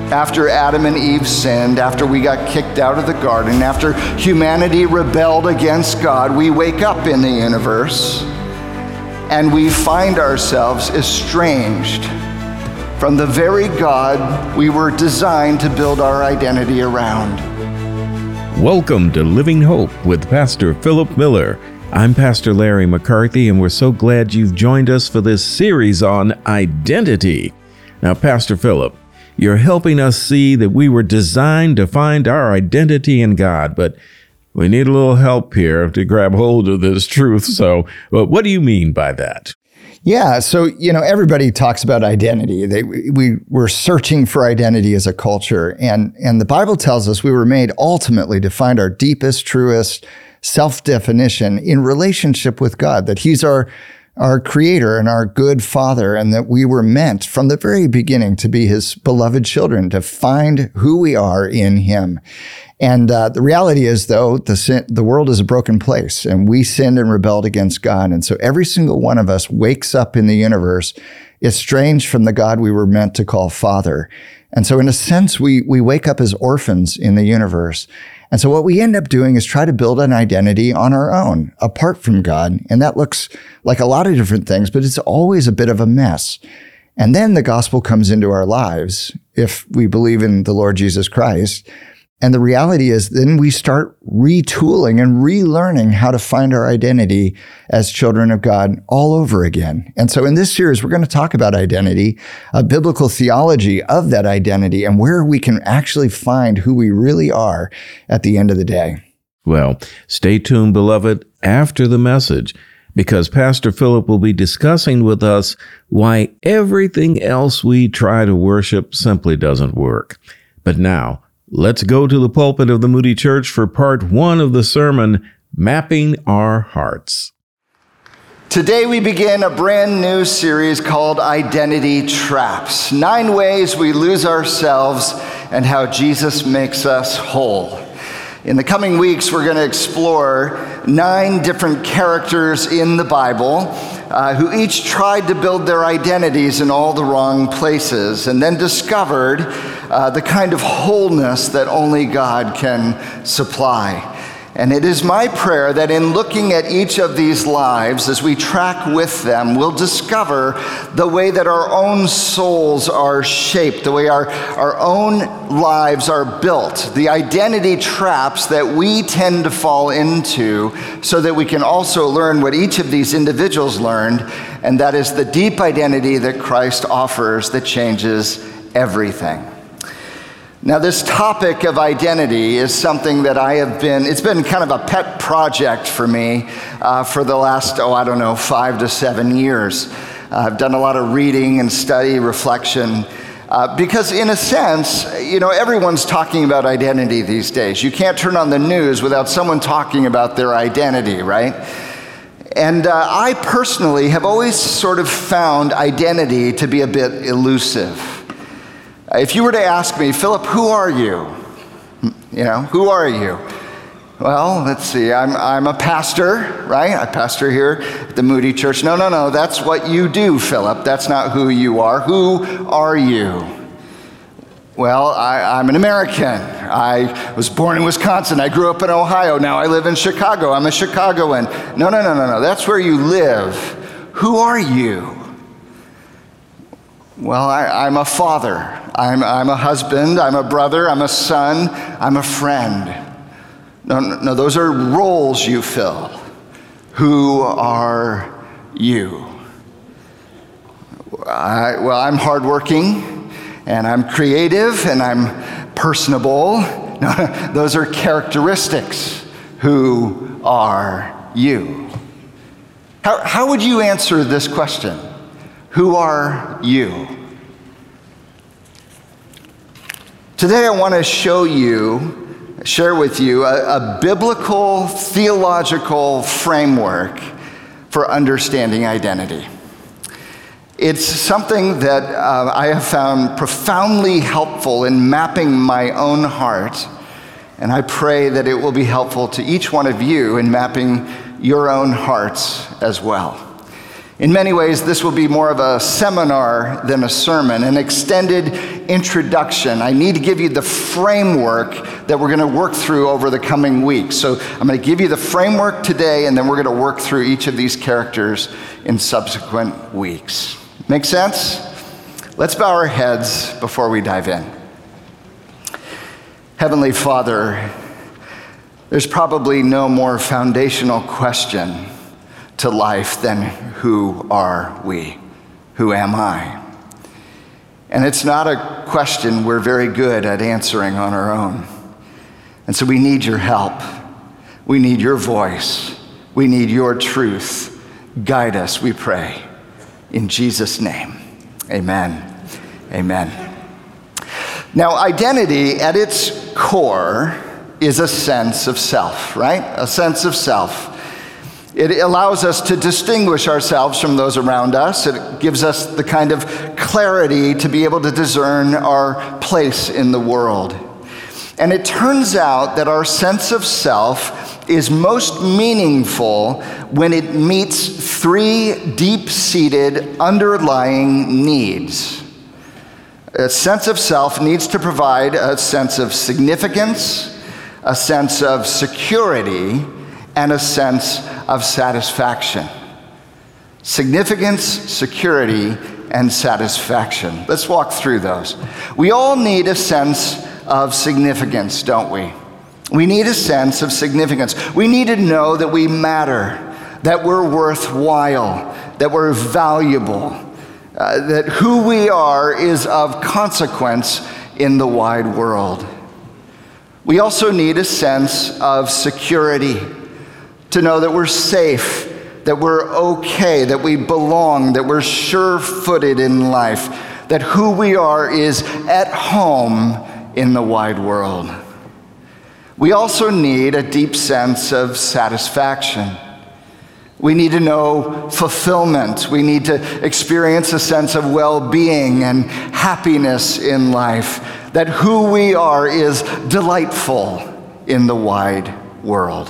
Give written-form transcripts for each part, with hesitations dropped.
After Adam and Eve sinned, after we got kicked out of the garden, after humanity rebelled against God, we wake up in the universe and we find ourselves estranged from the very God we were designed to build our identity around. Welcome to Living Hope with Pastor Philip Miller. I'm Pastor Larry McCarthy, and we're so glad you've joined us for this series on identity. Now, Pastor Philip, you're helping us see that we were designed to find our identity in God, but we need a little help here to grab hold of this truth. So, what do you mean by that? Yeah, so, everybody talks about identity. We're searching for identity as a culture, and the Bible tells us we were made ultimately to find our deepest, truest self-definition in relationship with God, that He's our creator and our good Father, and that we were meant from the very beginning to be His beloved children, to find who we are in Him. And the reality is, though, the world is a broken place, and we sinned and rebelled against God. And so every single one of us wakes up in the universe estranged from the God we were meant to call Father. And so in a sense, we wake up as orphans in the universe. And so what we end up doing is try to build an identity on our own, apart from God. And that looks like a lot of different things, but it's always a bit of a mess. And then the gospel comes into our lives, if we believe in the Lord Jesus Christ. And the reality is then we start retooling and relearning how to find our identity as children of God all over again. And so in this series, we're going to talk about identity, a biblical theology of that identity, and where we can actually find who we really are at the end of the day. Well, stay tuned, beloved, after the message, because Pastor Philip will be discussing with us why everything else we try to worship simply doesn't work. But now, let's go to the pulpit of the Moody Church for part 1 of the sermon, Mapping Our Hearts. Today we begin a brand new series called Identity Traps. 9 ways we lose ourselves and how Jesus makes us whole. In the coming weeks, we're going to explore 9 different characters in the Bible who each tried to build their identities in all the wrong places and then discovered the kind of wholeness that only God can supply. And it is my prayer that in looking at each of these lives, as we track with them, we'll discover the way that our own souls are shaped, the way our own lives are built, the identity traps that we tend to fall into, so that we can also learn what each of these individuals learned, and that is the deep identity that Christ offers that changes everything. Now, this topic of identity is something that it's been kind of a pet project for me for the last, 5 to 7 years. I've done a lot of reading and study, reflection, because in a sense, everyone's talking about identity these days. You can't turn on the news without someone talking about their identity, right? And I personally have always sort of found identity to be a bit elusive. If you were to ask me, Philip, who are you? Who are you? Well, let's see, I'm a pastor, right? I pastor here at the Moody Church. No, that's what you do, Philip. That's not who you are. Who are you? Well, I'm an American. I was born in Wisconsin. I grew up in Ohio. Now I live in Chicago. I'm a Chicagoan. No. That's where you live. Who are you? Well, I'm a father. I'm a husband. I'm a brother. I'm a son. I'm a friend. No, those are roles you fill. Who are you? I'm hardworking, and I'm creative, and I'm personable. No, those are characteristics. Who are you? How would you answer this question? Who are you? Today I want to share with you a biblical, theological framework for understanding identity. It's something that I have found profoundly helpful in mapping my own heart, and I pray that it will be helpful to each one of you in mapping your own hearts as well. In many ways, this will be more of a seminar than a sermon, an extended introduction. I need to give you the framework that we're going to work through over the coming weeks. So I'm going to give you the framework today, and then we're going to work through each of these characters in subsequent weeks. Make sense? Let's bow our heads before we dive in. Heavenly Father, there's probably no more foundational question to life than who are we? Who am I? And it's not a question we're very good at answering on our own. And so we need your help. We need your voice. We need your truth. Guide us, we pray. In Jesus' name, amen. Amen. Now, identity at its core is a sense of self, right? A sense of self. It allows us to distinguish ourselves from those around us. It gives us the kind of clarity to be able to discern our place in the world. And it turns out that our sense of self is most meaningful when it meets three deep-seated underlying needs. A sense of self needs to provide a sense of significance, a sense of security, and a sense of satisfaction. Significance, security, and satisfaction. Let's walk through those. We all need a sense of significance, don't we? We need a sense of significance. We need to know that we matter, that we're worthwhile, that we're valuable, that who we are is of consequence in the wide world. We also need a sense of security, to know that we're safe, that we're okay, that we belong, that we're sure-footed in life, that who we are is at home in the wide world. We also need a deep sense of satisfaction. We need to know fulfillment. We need to experience a sense of well-being and happiness in life, that who we are is delightful in the wide world.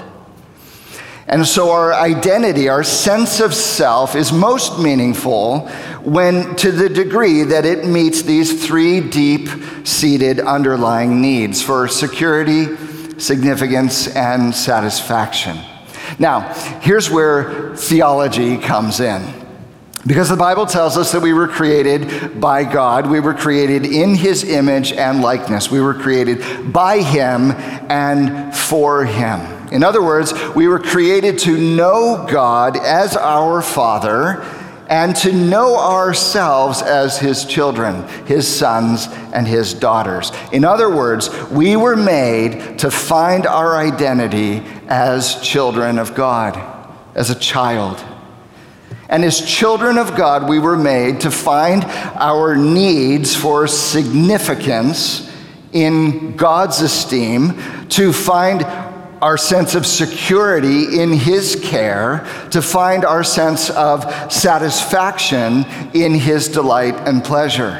And so our identity, our sense of self, is most meaningful when, to the degree that it meets these three deep-seated underlying needs for security, significance, and satisfaction. Now, here's where theology comes in. Because the Bible tells us that we were created by God. We were created in his image and likeness. We were created by him and for him. In other words, we were created to know God as our Father and to know ourselves as his children, his sons and his daughters. In other words, we were made to find our identity as children of God, as a child. And as children of God, we were made to find our needs for significance in God's esteem, to find our sense of security in his care, to find our sense of satisfaction in his delight and pleasure.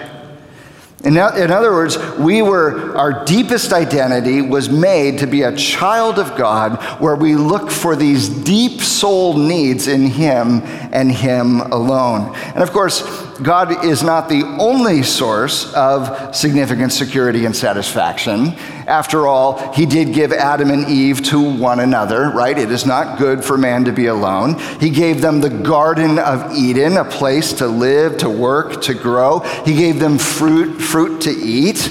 In other words, our deepest identity was made to be a child of God, where we look for these deep soul needs in him and him alone. And of course, God is not the only source of significant security and satisfaction. After all, he did give Adam and Eve to one another, right? It is not good for man to be alone. He gave them the Garden of Eden, a place to live, to work, to grow. He gave them fruit to eat.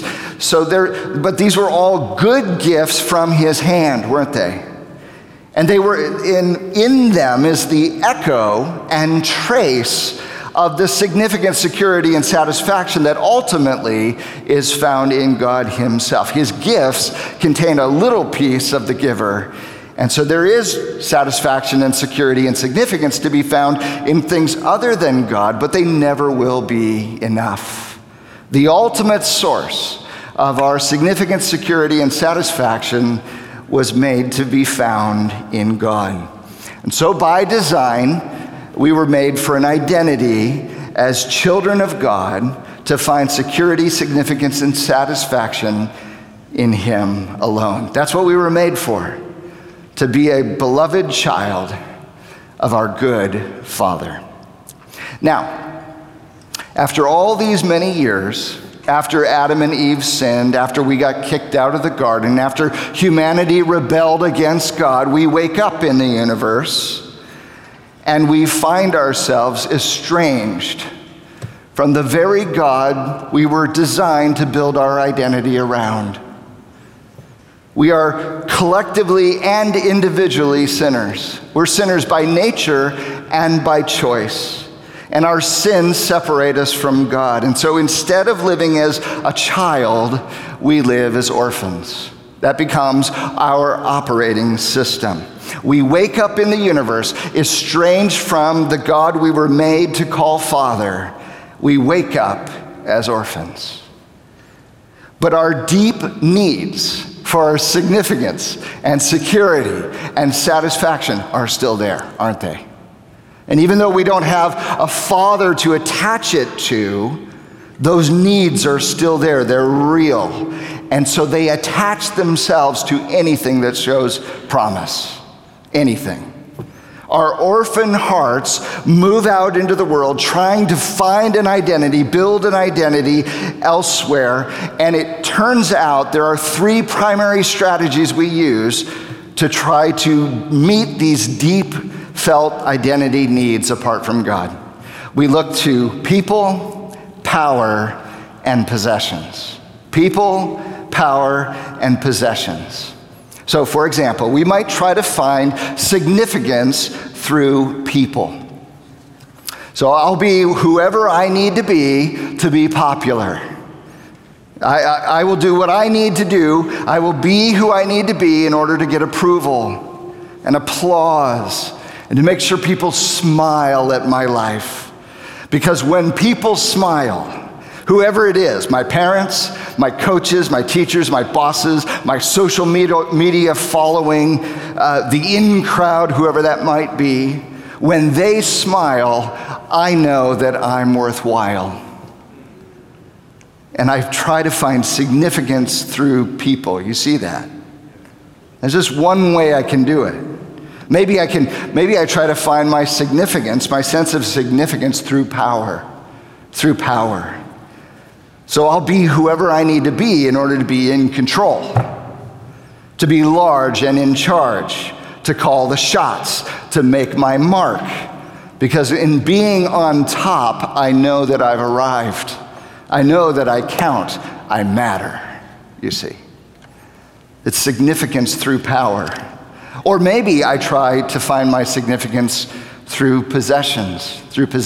But these were all good gifts from his hand, weren't they? And they were in them is the echo and trace of the significant security and satisfaction that ultimately is found in God himself. His gifts contain a little piece of the giver. And so there is satisfaction and security and significance to be found in things other than God, but they never will be enough. The ultimate source of our significant security and satisfaction was made to be found in God. And so by design, we were made for an identity as children of God, to find security, significance, and satisfaction in him alone. That's what we were made for, to be a beloved child of our good Father. Now, after all these many years, after Adam and Eve sinned, after we got kicked out of the garden, after humanity rebelled against God, we wake up in the universe and we find ourselves estranged from the very God we were designed to build our identity around. We are collectively and individually sinners. We're sinners by nature and by choice. And our sins separate us from God. And so instead of living as a child, we live as orphans. That becomes our operating system. We wake up in the universe estranged from the God we were made to call Father. We wake up as orphans. But our deep needs for our significance and security and satisfaction are still there, aren't they? And even though we don't have a father to attach it to, those needs are still there. They're real. And so they attach themselves to anything that shows promise. Anything. Our orphan hearts move out into the world trying to find an identity, build an identity elsewhere. And it turns out there are three primary strategies we use to try to meet these deep felt identity needs apart from God. We look to people, power, and possessions. People, power, and possessions. So, for example, we might try to find significance through people. So I'll be whoever I need to be popular. I will do what I need to do. I will be who I need to be in order to get approval and applause and to make sure people smile at my life. Because when people smile, whoever it is, my parents, my coaches, my teachers, my bosses, my social media following, the in crowd, whoever that might be, when they smile, I know that I'm worthwhile. And I try to find significance through people. You see that? There's just one way I can do it. Maybe I try to find my significance, my sense of significance through power. Through power. So I'll be whoever I need to be in order to be in control, to be large and in charge, to call the shots, to make my mark. Because in being on top, I know that I've arrived. I know that I count. I matter, you see. It's significance through power. Or maybe I try to find my significance through possessions.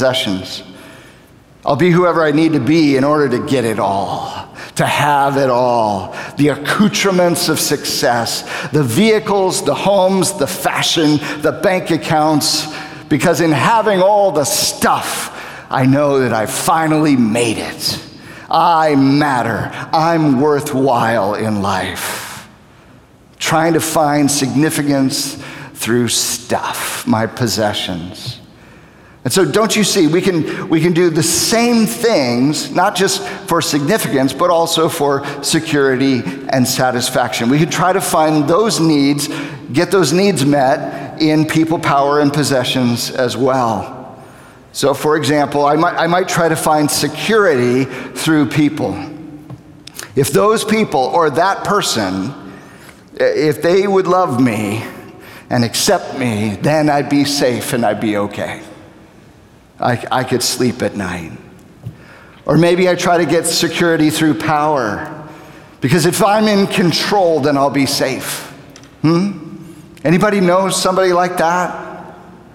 I'll be whoever I need to be in order to get it all, to have it all, the accoutrements of success, the vehicles, the homes, the fashion, the bank accounts, because in having all the stuff, I know that I finally made it. I matter. I'm worthwhile in life. Trying to find significance through stuff, my possessions. And so don't you see, we can do the same things, not just for significance, but also for security and satisfaction. We can try to find those needs, get those needs met in people, power, and possessions as well. So for example, I might try to find security through people. If those people or that person, if they would love me and accept me, then I'd be safe and I'd be okay. I could sleep at night. Or maybe I try to get security through power, because if I'm in control, then I'll be safe. Anybody know somebody like that?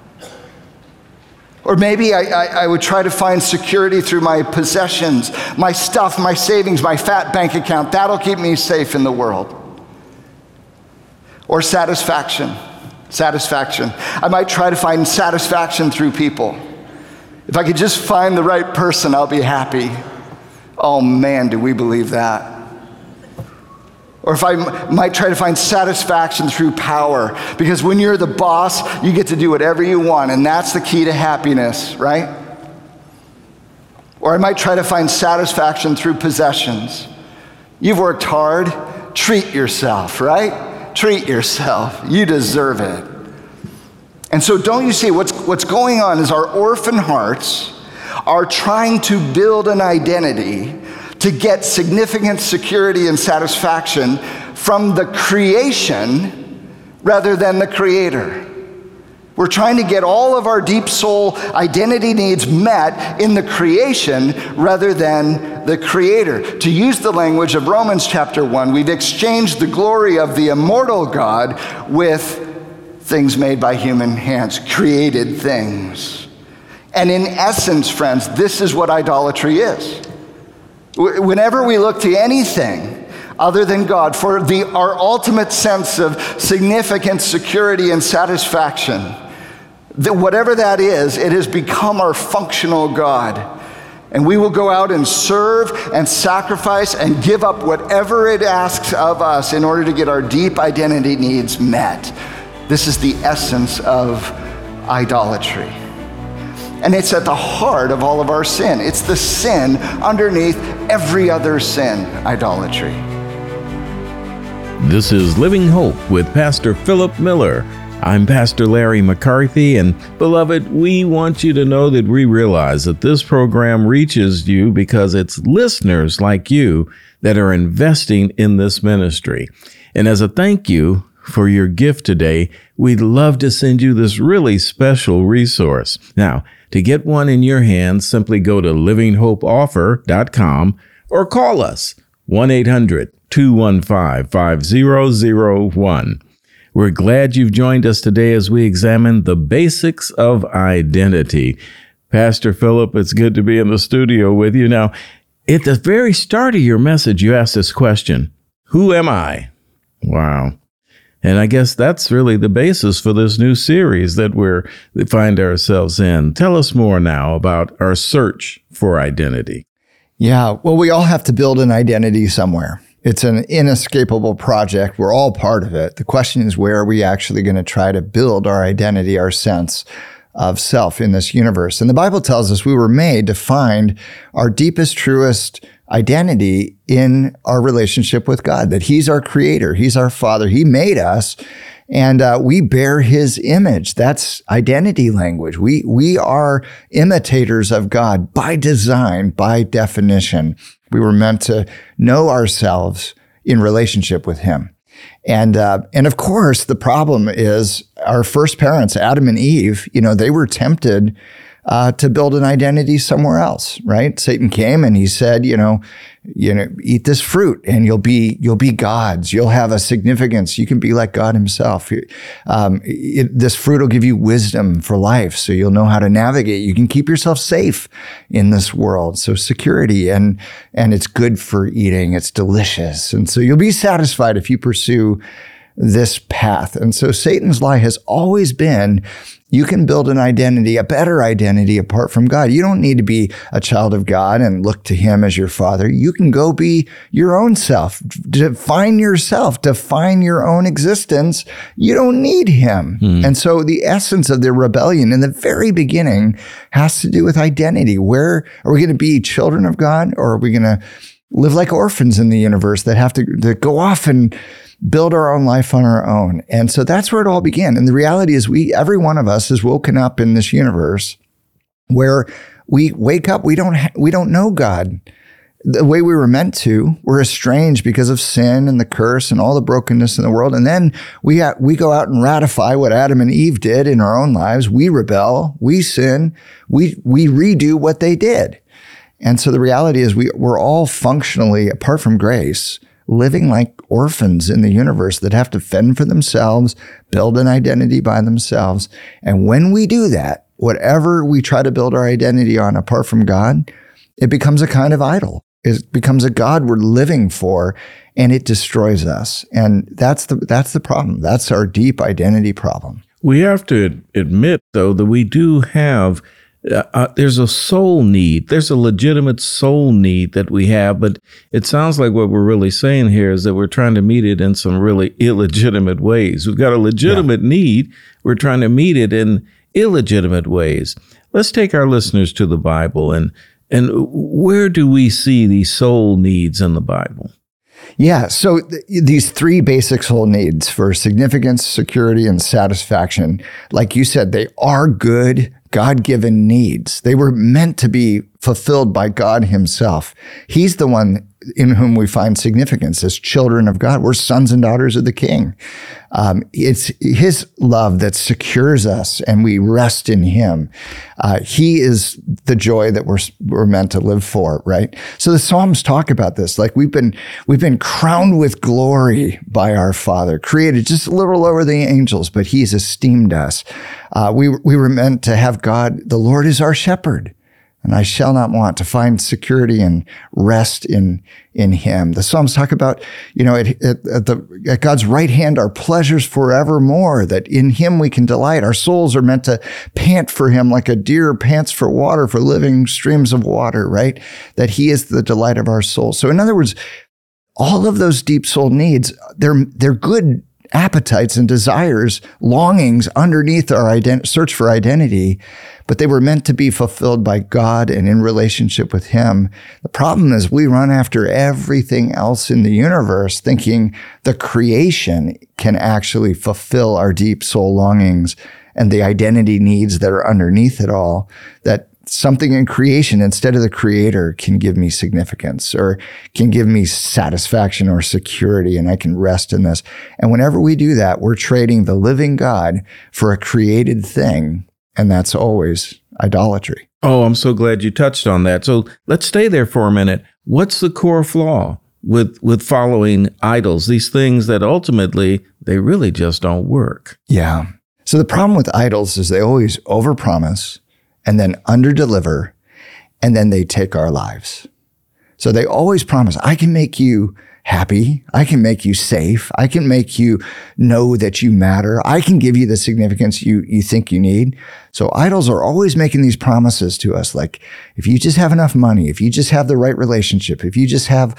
Or maybe I would try to find security through my possessions, my stuff, my savings, my fat bank account. That'll keep me safe in the world. Or satisfaction. I might try to find satisfaction through people. If I could just find the right person, I'll be happy. Oh man, do we believe that? Or if I might try to find satisfaction through power, because when you're the boss, you get to do whatever you want, and that's the key to happiness, right? Or I might try to find satisfaction through possessions. You've worked hard, treat yourself, right? Treat yourself. You deserve it. And so don't you see what's going on is our orphan hearts are trying to build an identity to get significance, security, and satisfaction from the creation rather than the Creator. We're trying to get all of our deep soul identity needs met in the creation rather than the Creator. To use the language of Romans chapter 1, we've exchanged the glory of the immortal God with things made by human hands, created things. And in essence, friends, this is what idolatry is. Whenever we look to anything other than God for our ultimate sense of significance, security, and satisfaction, whatever that is, it has become our functional God. And we will go out and serve and sacrifice and give up whatever it asks of us in order to get our deep identity needs met. This is the essence of idolatry. And it's at the heart of all of our sin. It's the sin underneath every other sin, idolatry. This is Living Hope with Pastor Philip Miller. I'm Pastor Larry McCarthy, and beloved, we want you to know that we realize that this program reaches you because it's listeners like you that are investing in this ministry. And as a thank you for your gift today, we'd love to send you this really special resource. Now, to get one in your hands, simply go to livinghopeoffer.com or call us 1-800-215-5001. We're glad you've joined us today as we examine the basics of identity. Pastor Philip, it's good to be in the studio with you. Now, at the very start of your message, you asked this question, who am I? Wow. And I guess that's really the basis for this new series that we find ourselves in. Tell us more now about our search for identity. Yeah, well, we all have to build an identity somewhere. It's an inescapable project. We're all part of it. The question is, where are we actually going to try to build our identity, our sense of self in this universe? And the Bible tells us we were made to find our deepest, truest identity in our relationship with God, that He's our Creator, He's our Father, He made us, and we bear His image. That's identity language. We are imitators of God by design, by definition. We were meant to know ourselves in relationship with Him. And of course, the problem is our first parents, Adam and Eve, they were tempted to build an identity somewhere else, right? Satan came and he said, eat this fruit and you'll be gods. You'll have a significance. You can be like God Himself. This fruit will give you wisdom for life, so you'll know how to navigate. You can keep yourself safe in this world. So security, and it's good for eating. It's delicious. And so you'll be satisfied if you pursue this path. And so Satan's lie has always been, you can build an identity, a better identity apart from God. You don't need to be a child of God and look to Him as your Father. You can go be your own self, define yourself, define your own existence. You don't need Him. And so the essence of the rebellion in the very beginning has to do with identity. Where are we going to be, children of God, or are we going to live like orphans in the universe that have to go off and build our own life on our own? And so that's where it all began. And the reality is every one of us is woken up in this universe where we wake up, we don't know God the way we were meant to. We're estranged because of sin and the curse and all the brokenness in the world. And then we go out and ratify what Adam and Eve did in our own lives. We rebel, we sin, we redo what they did. And so the reality is we're all functionally, apart from grace, living like orphans in the universe that have to fend for themselves, build an identity by themselves. And when we do that, whatever we try to build our identity on apart from God, it becomes a kind of idol. It becomes a God we're living for, and it destroys us. And that's the problem. That's our deep identity problem. We have to admit, though, that we do have there's a soul need. There's a legitimate soul need that we have, but it sounds like what we're really saying here is that we're trying to meet it in some really illegitimate ways. We've got a legitimate need. We're trying to meet it in illegitimate ways. Let's take our listeners to the Bible, and where do we see these soul needs in the Bible? Yeah, so these three basic soul needs for significance, security, and satisfaction, like you said, they are good God-given needs. They were meant to be fulfilled by God himself. He's the one in whom we find significance as children of God. We're sons and daughters of the King. It's his love that secures us, and we rest in him. He is the joy that we're meant to live for, right? So the Psalms talk about this. Like we've been crowned with glory by our Father, created just a little lower than the angels, but he's esteemed us. We were meant to have God. The Lord is our shepherd, and I shall not want, to find security and rest in him. The Psalms talk about, at God's right hand are pleasures forevermore, that in him we can delight. Our souls are meant to pant for him like a deer pants for water, for living streams of water, right? That he is the delight of our soul. So in other words, all of those deep soul needs, they're good appetites and desires, longings underneath our search for identity, but they were meant to be fulfilled by God and in relationship with him. The problem is we run after everything else in the universe, thinking the creation can actually fulfill our deep soul longings and the identity needs that are underneath it all, that something in creation instead of the creator can give me significance or can give me satisfaction or security, and I can rest in this. And whenever we do that, we're trading the living God for a created thing, and that's always idolatry. Oh, I'm so glad you touched on that. So let's stay there for a minute. What's the core flaw with following idols, these things that ultimately they really just don't work? Yeah. So the problem with idols is they always overpromise and then underdeliver, and then they take our lives. So they always promise, I can make you happy. I can make you safe. I can make you know that you matter. I can give you the significance you think you need. So idols are always making these promises to us, like if you just have enough money, if you just have the right relationship, if you just have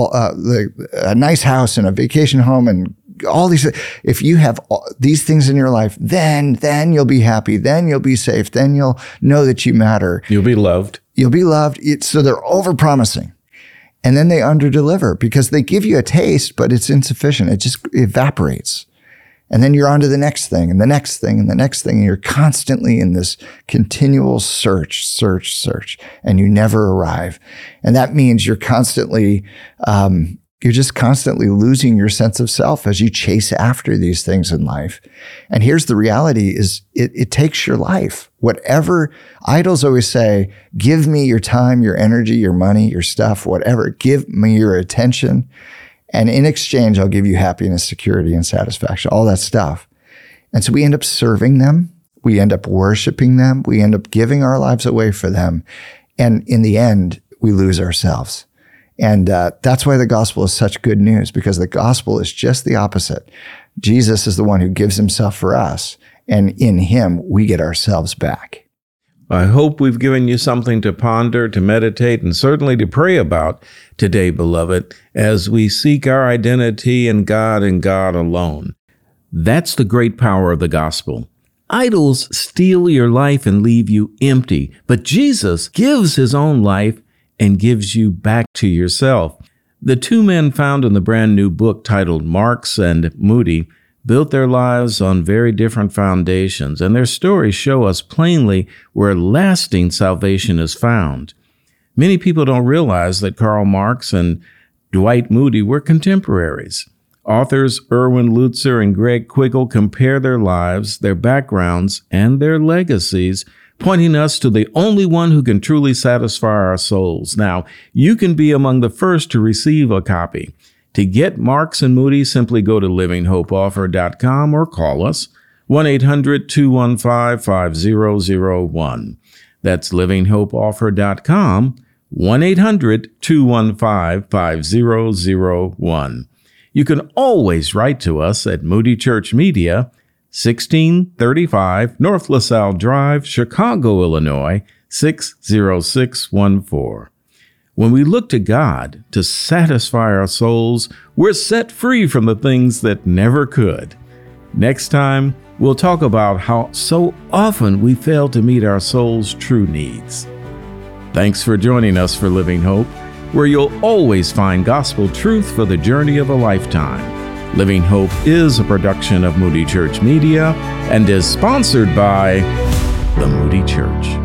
a nice house and a vacation home and all these, if you have these things in your life, then you'll be happy. Then you'll be safe. Then you'll know that you matter. You'll be loved. You'll be loved. So they're overpromising. And then they underdeliver because they give you a taste, but it's insufficient. It just evaporates. And then you're on to the next thing and the next thing and the next thing. And you're constantly in this continual search, and you never arrive. And that means you're constantly, you're just constantly losing your sense of self as you chase after these things in life. And here's the reality is it takes your life. Whatever idols always say, give me your time, your energy, your money, your stuff, whatever. Give me your attention. And in exchange, I'll give you happiness, security, and satisfaction, all that stuff. And so we end up serving them. We end up worshiping them. We end up giving our lives away for them. And in the end, we lose ourselves. And that's why the gospel is such good news, because the gospel is just the opposite. Jesus is the one who gives himself for us, and in him, we get ourselves back. I hope we've given you something to ponder, to meditate, and certainly to pray about today, beloved, as we seek our identity in God and God alone. That's the great power of the gospel. Idols steal your life and leave you empty, but Jesus gives his own life and gives you back to yourself. The two men found in the brand new book titled Marks and Moody built their lives on very different foundations, and their stories show us plainly where lasting salvation is found. Many people don't realize that Karl Marx and Dwight Moody were contemporaries. Authors Erwin Lutzer and Greg Quiggle compare their lives, their backgrounds, and their legacies, pointing us to the only one who can truly satisfy our souls. Now, you can be among the first to receive a copy. To get Marks and Moody, simply go to livinghopeoffer.com or call us 1-800-215-5001. That's livinghopeoffer.com, 1-800-215-5001. You can always write to us at Moody Church Media, 1635 North LaSalle Drive, Chicago, Illinois, 60614. When we look to God to satisfy our souls, we're set free from the things that never could. Next time, we'll talk about how so often we fail to meet our soul's true needs. Thanks for joining us for Living Hope, where you'll always find gospel truth for the journey of a lifetime. Living Hope is a production of Moody Church Media and is sponsored by the Moody Church.